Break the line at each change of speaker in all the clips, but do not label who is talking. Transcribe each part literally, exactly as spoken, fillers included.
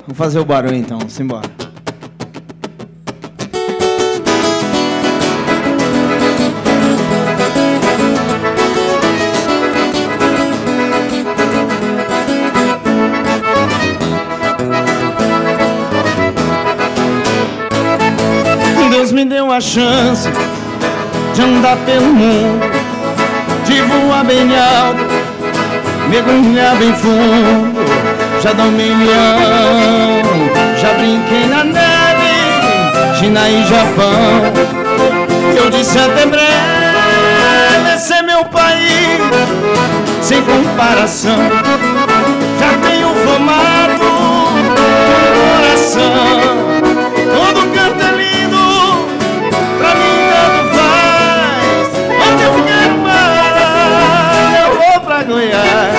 Vamos fazer o barulho então, simbora. Deus me deu a chance de andar pelo mundo, de voar bem alto, mergulhar bem fundo. Já dá um milhão, já brinquei na neve, China e Japão. Eu disse até breve, esse é meu país, sem comparação. Já tenho formato no coração. Todo canto é lindo, pra mim tanto faz. Onde eu quero parar, eu vou pra Goiás.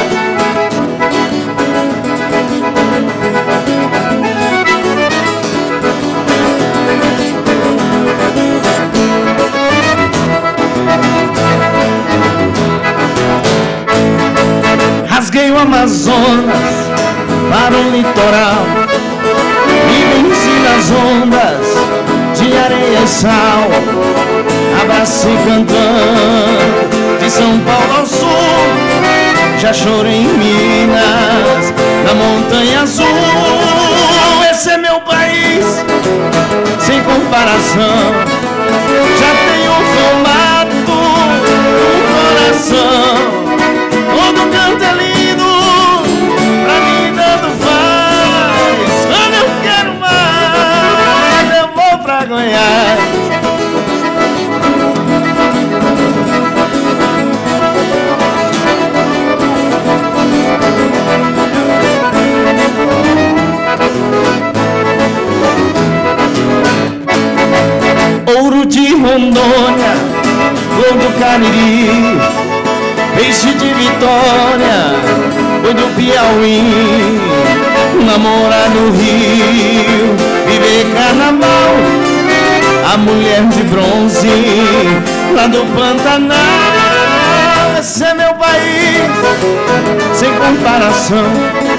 Rasguei o Amazonas para o litoral e venci nas ondas de areia e sal. Abracei cantando de São Paulo ao sul. Já chorei em Minas, na Montanha Azul. Esse é meu país, sem comparação. Já tenho formato no coração. Todo canto é lindo, pra mim tanto faz. Quando eu quero mais, eu vou pra Goiás. Ouro de Rondônia, flor do Cariri, peixe de Vitória, boi do Piauí. Namorar no Rio, viver carnaval, a mulher de bronze lá do Pantanal. Esse é meu país, sem comparação.